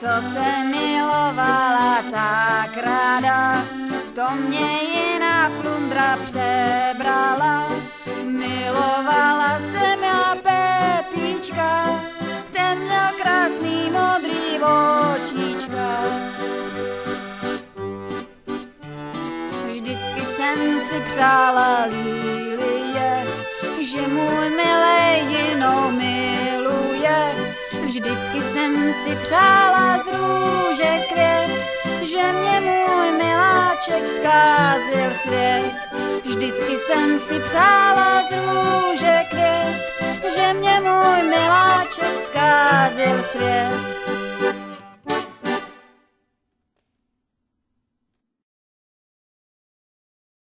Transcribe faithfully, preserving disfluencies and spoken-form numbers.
co se milovala tak ráda, to mě jiná flundra přebrala. Milovala jsem já Pepíčka, ten měl krásný modrý očíčka. Vždycky jsem si přála lílie, že můj milej jinou miluje. Vždycky jsem si přála z růže květ, že mě můj miláček zkázil svět. Vždycky jsem si přála z růže květ, že mě můj miláček zkázil svět.